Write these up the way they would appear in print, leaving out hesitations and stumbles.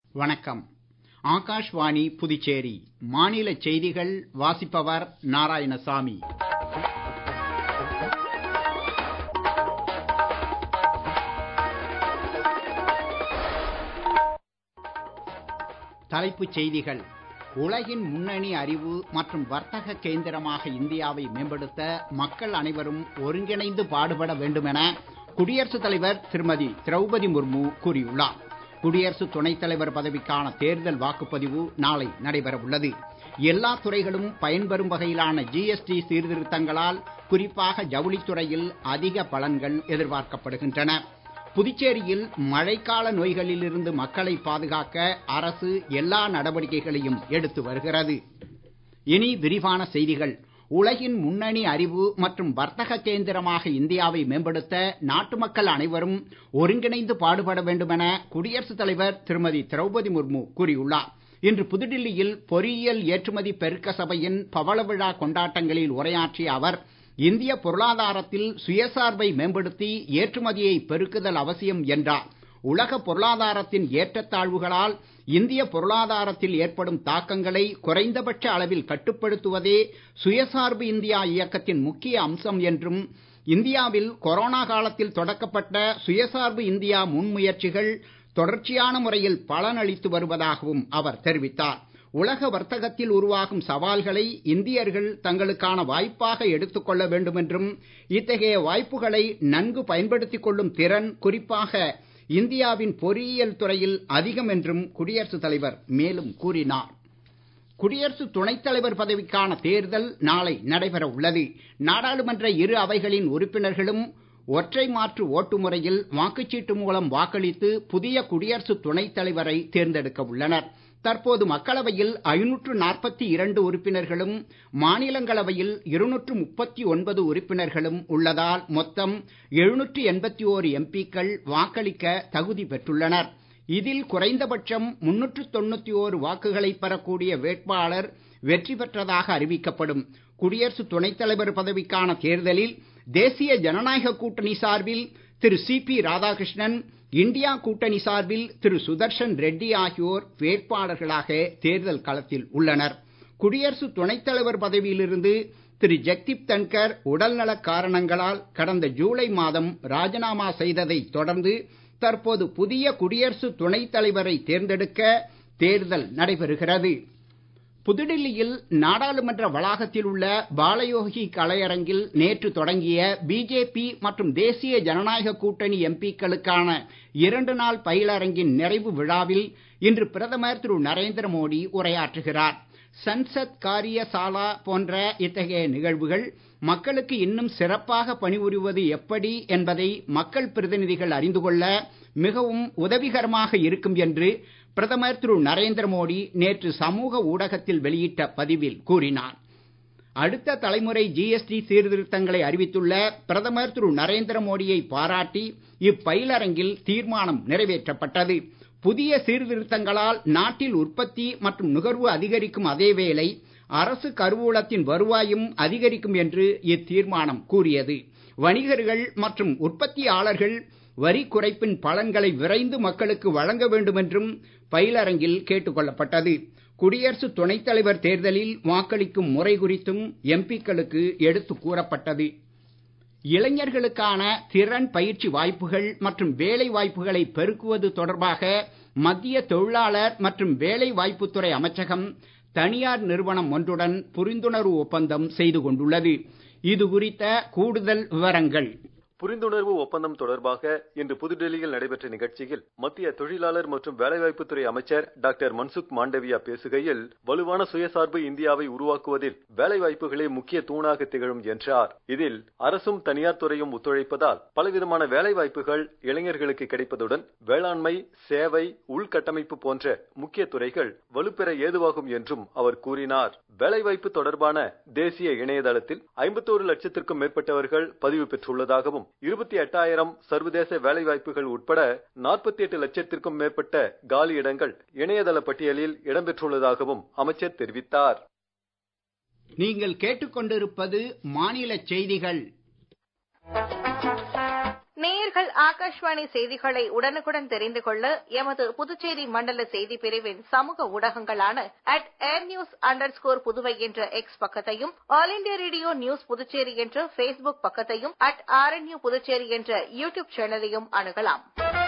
வணக்கம். ஆகாஷ்வாணி புதுச்சேரி மாநில செய்திகள் வாசிப்பவர் நாராயணசாமி. தலைப்புச் செய்திகள். உலகின் முன்னணி அறிவு மற்றும் வர்த்தக கேந்திரமாக இந்தியாவை மேம்படுத்த மக்கள் அனைவரும் ஒருங்கிணைந்து பாடுபட வேண்டும் என குடியரசுத் தலைவர் திருமதி திரௌபதி முர்மு கூறியுள்ளார். குடியரசு துணைத் தலைவர் பதவிக்கான தேர்தல் வாக்குப்பதிவு நாளை நடைபெற உள்ளது. எல்லா துறைகளும் பயன்பெறும் வகையிலான GST சீர்திருத்தங்களால் குறிப்பாக ஜவுளித்துறையில் அதிக பலன்கள் எதிர்பார்க்கப்படுகின்றன. புதுச்சேரியில் மழைக்கால நோய்களிலிருந்து மக்களை பாதுகாக்க அரசு எல்லா நடவடிக்கைகளையும் எடுத்து வருகிறது. இனி விரிவான செய்திகள். உலகின் முன்னணி அறிவு மற்றும் வர்த்தக கேந்திரமாக இந்தியாவை மேம்படுத்த நாட்டு மக்கள் அனைவரும் ஒருங்கிணைந்து பாடுபட வேண்டும் என குடியரசுத் தலைவர் திருமதி திரௌபதி முர்மு கூறியுள்ளார். இன்று புதுடில்லியில் பொறியியல் ஏற்றுமதி பெருக்க சபையின் பவள விழா கொண்டாட்டங்களில் உரையாற்றிய அவர், இந்திய பொருளாதாரத்தில் சுயசார்பை மேம்படுத்தி ஏற்றுமதியை பெருக்குதல் அவசியம் என்றார். உலக பொருளாதாரத்தின் ஏற்றத்தாழ்வுகளால் இந்திய பொருளாதாரத்தில் ஏற்படும் தாக்கங்களை குறைந்தபட்ச அளவில் கட்டுப்படுத்துவதே சுயசார்பு இந்தியா இயக்கத்தின் முக்கிய அம்சம் என்றும், இந்தியாவில் கொரோனா காலத்தில் தொடக்கப்பட்ட சுயசார்பு இந்தியா முன்முயற்சிகள் தொடர்ச்சியான முறையில் பலனளித்து வருவதாகவும் அவர் தெரிவித்தார். உலக வர்த்தகத்தில் உருவாகும் சவால்களை இந்தியர்கள் தங்களுக்கான வாய்ப்பாக எடுத்துக் கொள்ள வேண்டும் என்றும், இத்தகைய வாய்ப்புகளை நன்கு பயன்படுத்திக் கொள்ளும் திறன் குறிப்பாக இந்தியாவின் பொறியியல் துறையில் அதிகம் என்றும் குடியரசுத் தலைவர் மேலும் கூறினார். குடியரசு துணைத் தலைவர் பதவிக்கான தேர்தல் நாளை நடைபெற உள்ளது. நாடாளுமன்ற இரு அவைகளின் உறுப்பினர்களும் ஒற்றை மாற்று ஓட்டு முறையில் வாக்குச்சீட்டு மூலம் வாக்களித்து புதிய குடியரசு துணைத் தலைவரை தேர்ந்தெடுக்க உள்ளனர். தற்போது மக்களவையில் 542 உறுப்பினர்களும் மாநிலங்களவையில் 239 உறுப்பினர்களும் உள்ளதால் மொத்தம் 781 MPக்கள் வாக்களிக்க தகுதி பெற்றுள்ளனர். இதில் குறைந்தபட்சம் 391 வாக்குகளை பெறக்கூடிய வேட்பாளர் வெற்றி பெற்றதாக அறிவிக்கப்படும். குடியரசு துணைத் தலைவர் பதவிக்கான தேர்தலில் தேசிய ஜனநாயக கூட்டணி சார்பில் திரு CP ராதாகிருஷ்ணன், இந்தியா கூட்டணி சார்பில் திரு சுதர்ஷன் ரெட்டி ஆகியோர் வேட்பாளர்களாக தேர்தல் களத்தில் உள்ளனர். குடியரசு துணைத் தலைவர் பதவியிலிருந்து திரு ஜெக்தீப் தன்கர் உடல்நலக் காரணங்களால் கடந்த ஜூலை மாதம் ராஜினாமா செய்ததை தொடர்ந்து தற்போது புதிய குடியரசு துணைத் தலைவரை தேர்ந்தெடுக்க தேர்தல் நடைபெறுகிறது. புதுடில்லியில் நாடாளுமன்ற வளாகத்தில் உள்ள பாலயோகி கலையரங்கில் நேற்று தொடங்கிய BJP மற்றும் தேசிய ஜனநாயக கூட்டணி MPக்களுக்கான 2 நாள் பயிலரங்கின் நிறைவு விழாவில் இன்று பிரதமர் திரு நரேந்திர மோடி உரையாற்றுகிறார். சன்சத் காரிய சாலா போன்ற இத்தகைய நிகழ்வுகள் மக்களுக்கு இன்னும் சிறப்பாக பணிபுரிவது எப்படி என்பதை மக்கள் பிரதிநிதிகள் அறிந்து கொள்ள மிகவும் உதவிகரமாக இருக்கும் என்று பிரதமர் திரு நரேந்திர மோடி நேற்று சமூக ஊடகத்தில் வெளியிட்ட பதிவில் கூறினார். அடுத்த தலைமுறை GST சீர்திருத்தங்களை அறிவித்துள்ள பிரதமர் திரு நரேந்திர மோடியை பாராட்டி இப்பயிலரங்கில் தீர்மானம் நிறைவேற்றப்பட்டது. புதிய சீர்திருத்தங்களால் நாட்டில் உற்பத்தி மற்றும் நுகர்வு அதிகரிக்கும் அதேவேளை அரசு கருவூலத்தின் வருவாயும் அதிகரிக்கும் என்று இத்தீர்மானம் கூறியது. வணிகர்கள் மற்றும் உற்பத்தியாளர்கள் வரி குறைப்பின் பலன்களை விரைந்து மக்களுக்கு வழங்க வேண்டும் என்றும் பயிலரங்கில் கேட்டுக் கொள்ளப்பட்டது. குடியரசு துணைத் தலைவர் தேர்தலில் வாக்களிக்கும் முறை குறித்தும் MPக்களுக்கு எடுத்துக் கூறப்பட்டது. இளைஞர்களுக்கான திறன் பயிற்சி வாய்ப்புகள் மற்றும் வேலை வாய்ப்புகளை பெருக்குவது தொடர்பாக மத்திய தொழிலாளர் மற்றும் வேலை வாய்ப்புத்துறை அமைச்சகம் தனியார் நிறுவனம் ஒன்றுடன் புரிந்துணர்வு ஒப்பந்தம் செய்து கொண்டுள்ளது. இது குறித்த கூடுதல் விவரங்கள். புரிந்துணர்வு ஒப்பந்தம் தொடர்பாக இன்று புதுடெல்லியில் நடைபெற்ற நிகழ்ச்சியில் மத்திய தொழிலாளர் மற்றும் வேலைவாய்ப்புத்துறை அமைச்சர் டாக்டர் மன்சுக் மாண்டவியா பேசுகையில், வலுவான சுயசார்பு இந்தியாவை உருவாக்குவதில் வேலைவாய்ப்புகளே முக்கிய தூணாக திகழும் என்றார். இதில் அரசும் தனியார் துறையும் ஒத்துழைப்பதால் பலவிதமான வேலைவாய்ப்புகள் இளைஞர்களுக்கு கிடைப்பதுடன் வேளாண்மை, சேவை, உள்கட்டமைப்பு போன்ற முக்கிய துறைகள் வலுப்பெற ஏதுவாகும் என்றும் அவர் கூறினார். வேலைவாய்ப்பு தொடர்பான தேசிய இணையதளத்தில் 51 லட்சத்திற்கும் மேற்பட்டவர்கள் பதிவு பெற்றுள்ளதாகவும் 28,000 சர்வதேச வேலைவாய்ப்புகள் உட்பட 48 லட்சத்திற்கும் மேற்பட்ட காலி இடங்கள் இணையதள பட்டியலில் இடம்பெற்றுள்ளதாகவும் அமைச்சர் தெரிவித்தார். நீங்கள் கேட்டுக்கொண்டிருப்பது மாநில செய்திகள். நேயர்கள் நேயர்கள் ஆகாஷ்வாணி செய்திகளை உடனுக்குடன் தெரிந்து கொள்ள எமது புதுச்சேரி மண்டல செய்தி பிரிவின் சமூக ஊடகங்களான @airnews_புதுவை என்ற எக்ஸ் பக்கத்தையும், All India radio news Puducherry என்ற பேஸ்புக் பக்கத்தையும், @RNU புதுச்சேரி என்ற யூடியூப் சேனலையும் அணுகலாம்.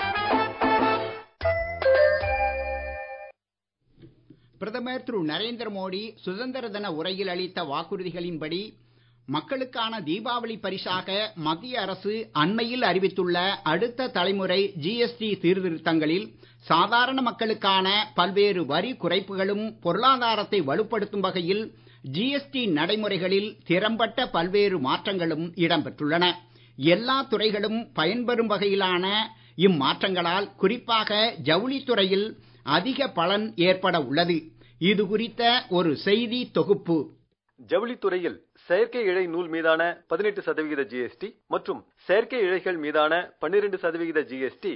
பிரதமர் திரு நரேந்திர மோடி சுதந்திர தின உரையில் அளித்த வாக்குறுதிகளின்படி மக்களுக்கான தீபாவளி பரிசாக மத்திய அரசு அண்மையில் அறிவித்துள்ள அடுத்த தலைமுறை ஜிஎஸ்டி சீர்திருத்தங்களில் சாதாரண மக்களுக்கான பல்வேறு வரி குறைப்புகளும் பொருளாதாரத்தை வலுப்படுத்தும் வகையில் ஜிஎஸ்டி நடைமுறைகளில் திறம்பட்ட பல்வேறு மாற்றங்களும் இடம்பெற்றுள்ளன. எல்லா துறைகளும் பயன்பெறும் வகையிலான இம்மாற்றங்களால் குறிப்பாக ஜவுளித்துறையில் அதிக பலன் ஏற்பட உள்ளது. இது குறித்த ஒரு செய்தி தொகுப்பு. ஜவுளித்துறையில் செயற்கை இழை நூல் மீதான 18% ஜிஎஸ்டி மற்றும் செயற்கை இழைகள் மீதான 12% ஜிஎஸ்டி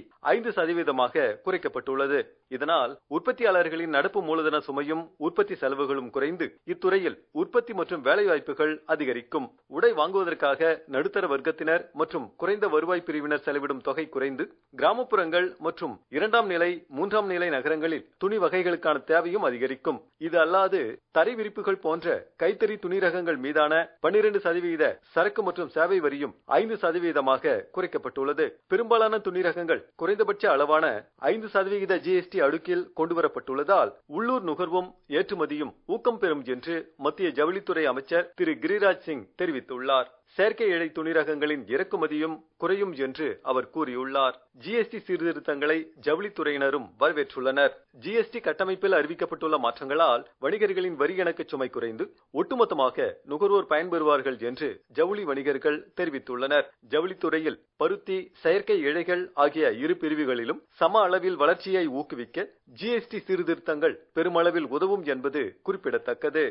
5% குறைக்கப்பட்டுள்ளது. இதனால் உற்பத்தியாளர்களின் நடப்பு மூலதன சுமையும் உற்பத்தி செலவுகளும் குறைந்து இத்துறையில் உற்பத்தி மற்றும் வேலை வாய்ப்புகள் அதிகரிக்கும். உடை வாங்குவதற்காக நடுத்தர வர்க்கத்தினர் மற்றும் குறைந்த வருவாய் பிரிவினர் செலவிடும் தொகை குறைந்து கிராமப்புறங்கள் மற்றும் 2ஆம் நிலை 3ஆம் நிலை நகரங்களில் துணி வகைகளுக்கான தேவையும் அதிகரிக்கும். இது அல்லாது தரை விரிப்புகள் போன்ற கைத்தறி துணி ரகங்கள் மீதான 12% சரக்கு மற்றும் சேவை வரியும் 5% குறைக்கப்பட்டுள்ளது. பெரும்பாலான துணி ரகங்கள் குறைந்தபட்ச அளவான 5% ஜிஎஸ்டி அடுக்கில் கொண்டுவரப்பட்டுள்ளதால் உள்ளூர் நுகர்வும் ஏற்றுமதியும் ஊக்கம் பெறும் என்று மத்திய ஜவுளித்துறை அமைச்சர் திரு கிரிராஜ் சிங் தெரிவித்துள்ளார். செயற்கை இழை துணி ரகங்களின் இறக்குமதியும் குறையும் என்று அவர் கூறியுள்ளார். ஜிஎஸ்டி சீர்திருத்தங்களை ஜவுளித்துறையினரும் வரவேற்றுள்ளனர். ஜிஎஸ்டி கட்டமைப்பில் அறிவிக்கப்பட்டுள்ள மாற்றங்களால் வணிகர்களின் வரி கணக்கு சுமை குறைந்து ஒட்டுமொத்தமாக நுகர்வோர் பயன்பெறுவார்கள் என்று ஜவுளி வணிகர்கள் தெரிவித்துள்ளனர். ஜவுளித்துறையில் பருத்தி, செயற்கை இழைகள் ஆகிய இரு பிரிவுகளிலும் சம அளவில் வளர்ச்சியை ஊக்குவிக்க ஜிஎஸ்டி சீர்திருத்தங்கள் பெருமளவில் உதவும் என்பது குறிப்பிடத்தக்கது.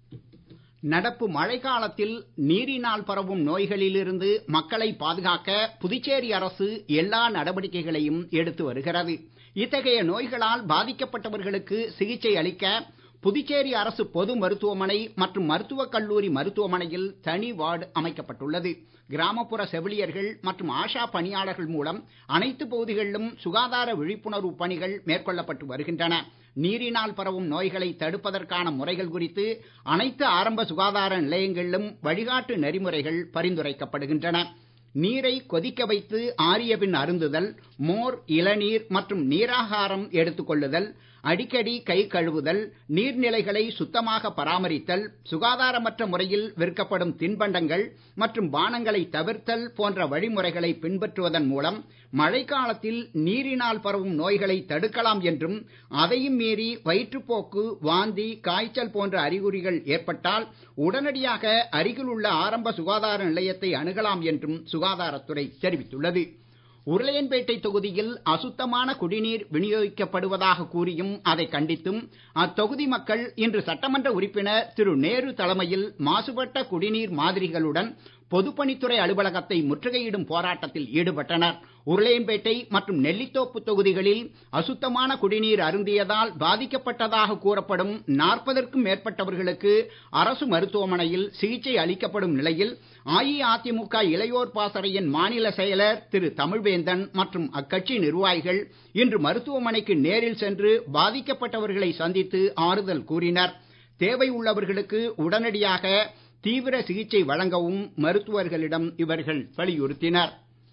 நடப்பு மழைக்காலத்தில் நீரினால் பரவும் நோய்களிலிருந்து மக்களை பாதுகாக்க புதுச்சேரி அரசு எல்லா நடவடிக்கைகளையும் எடுத்து வருகிறது. இத்தகைய நோய்களால் பாதிக்கப்பட்டவர்களுக்கு சிகிச்சை அளிக்க புதுச்சேரி அரசு பொது மருத்துவமனை மற்றும் மருத்துவக் கல்லூரி மருத்துவமனையில் தனி வார்டு அமைக்கப்பட்டுள்ளது. கிராமப்புற செவிலியர்கள் மற்றும் ஆஷா பணியாளர்கள் மூலம் அனைத்து பகுதிகளிலும் சுகாதார விழிப்புணர்வு பணிகள் மேற்கொள்ளப்பட்டு வருகின்றன. நீரினால் பரவும் நோய்களை தடுப்பதற்கான முறைகள் குறித்து அனைத்து ஆரம்ப சுகாதார நிலையங்களிலும் வழிகாட்டு நெறிமுறைகள் பரிந்துரைக்கப்படுகின்றன. நீரை கொதிக்க வைத்து ஆறிய பின் அருந்துதல், மோர், இளநீர் மற்றும் நீராகாரம் எடுத்துக் கொள்ளுதல், அடிக்கடி கை கழுவுதல், நீர்நிலைகளை சுத்தமாக பராமரித்தல், சுகாதாரமற்ற முறையில் விற்கப்படும் தின்பண்டங்கள் மற்றும் பானங்களை தவிர்த்தல் போன்ற வழிமுறைகளை பின்பற்றுவதன் மூலம் மழைக்காலத்தில் நீரினால் பரவும் நோய்களை தடுக்கலாம் என்றும், அதையும் மீறி வயிற்றுப்போக்கு, வாந்தி, காய்ச்சல் போன்ற அறிகுறிகள் ஏற்பட்டால் உடனடியாக அருகில் உள்ள ஆரம்ப சுகாதார நிலையத்தை அணுகலாம் என்றும் சுகாதாரத்துறை தெரிவித்துள்ளது. உருளையன்பேட்டை தொகுதியில் அசுத்தமான குடிநீர் விநியோகிக்கப்படுவதாக கூறியும் அதை கண்டித்தும் அத்தொகுதி மக்கள் இன்று சட்டமன்ற உறுப்பினர் திரு நேரு தலைமையில் மாசுபட்ட குடிநீர் மாதிரிகளுடன் பொதுப்பணித்துறை அலுவலகத்தை முற்றுகையிடும் போராட்டத்தில் ஈடுபட்டனர். உருளையன்பேட்டை மற்றும் நெல்லித்தோப்பு தொகுதிகளில் அசுத்தமான குடிநீர் அருந்தியதால் பாதிக்கப்பட்டதாக கூறப்படும் 40க்கும் மேற்பட்டவர்களுக்கு அரசு மருத்துவமனையில் சிகிச்சை அளிக்கப்படும் நிலையில் அஇஅதிமுக இளையோர் பாசறையின் மாநில செயலர் திரு தமிழ்வேந்தன் மற்றும் அக்கட்சி நிர்வாகிகள் இன்று மருத்துவமனைக்கு நேரில் சென்று பாதிக்கப்பட்டவர்களை சந்தித்து ஆறுதல் கூறினர். தேவை உள்ளவர்களுக்கு உடனடியாக தீவிர சிகிச்சை வழங்கவும் மருத்துவர்களிடம் இவர்கள் வலியுறுத்தினர்.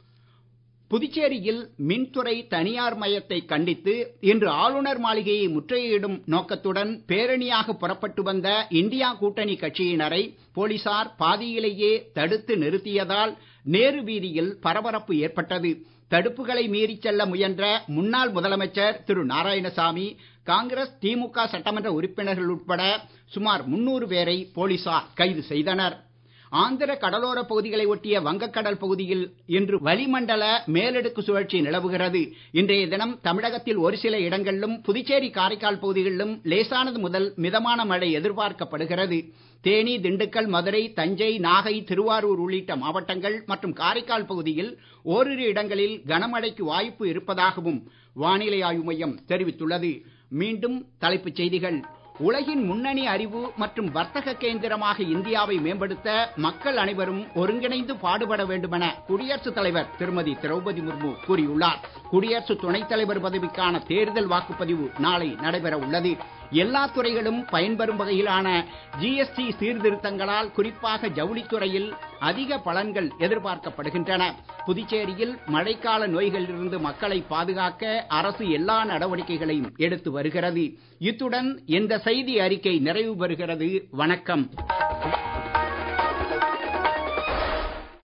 புதுச்சேரியில் மின்துறை தனியார் மயத்தை கண்டித்து இன்று ஆளுநர் மாளிகையை முற்றுகையிடும் நோக்கத்துடன் பேரணியாக புறப்பட்டு வந்த இந்தியா கூட்டணி கட்சியினரை போலீசார் பாதியிலேயே தடுத்து நிறுத்தியதால் நேரு வீதியில் பரபரப்பு ஏற்பட்டது. தடுப்புகளை மீறிச் செல்ல முயன்ற முன்னாள் முதலமைச்சர் திரு நாராயணசாமி, காங்கிரஸ், திமுக சட்டமன்ற உறுப்பினர்கள் உட்பட சுமார் 300 பேரை போலீசார் கைது செய்தனர். ஆந்திர கடலோர பகுதிகளை ஒட்டிய வங்கக்கடல் பகுதியில் இன்று வளிமண்டல மேலடுக்கு சுழற்சி நிலவுகிறது. இன்றைய தினம் தமிழகத்தில் ஒரு சில இடங்களிலும் புதுச்சேரி, காரைக்கால் பகுதிகளிலும் லேசானது முதல் மிதமான மழை எதிர்பார்க்கப்படுகிறது. தேனி, திண்டுக்கல், மதுரை, தஞ்சை, நாகை, திருவாரூர் உள்ளிட்ட மாவட்டங்கள் மற்றும் காரைக்கால் பகுதியில் ஓரிரு இடங்களில் கனமழைக்கு வாய்ப்பு இருப்பதாகவும் வானிலை ஆய்வு மையம் தெரிவித்துள்ளது. மீண்டும் தலைப்புச் செய்திகள். உலகின் முன்னணி அறிவு மற்றும் வர்த்தக கேந்திரமாக இந்தியாவை மேம்படுத்த மக்கள் அனைவரும் ஒருங்கிணைந்து பாடுபட வேண்டுமென குடியரசுத் தலைவர் திருமதி திரௌபதி முர்மு கூறியுள்ளார். குடியரசு துணைத் தலைவர் பதவிக்கான தேர்தல் வாக்குப்பதிவு நாளை நடைபெற உள்ளது. எல்லா துறைகளும் பயன்பெறும் வகையிலான ஜிஎஸ்டி சீர்திருத்தங்களால் குறிப்பாக ஜவுளித்துறையில் அதிக பலன்கள் எதிர்பார்க்கப்படுகின்றன. புதுச்சேரியில் மழைக்கால நோய்களிலிருந்து மக்களை பாதுகாக்க அரசு எல்லா நடவடிக்கைகளையும் எடுத்து வருகிறது. இத்துடன் இந்த செய்தி அறிக்கை நிறைவு பெறுகிறது. வணக்கம்.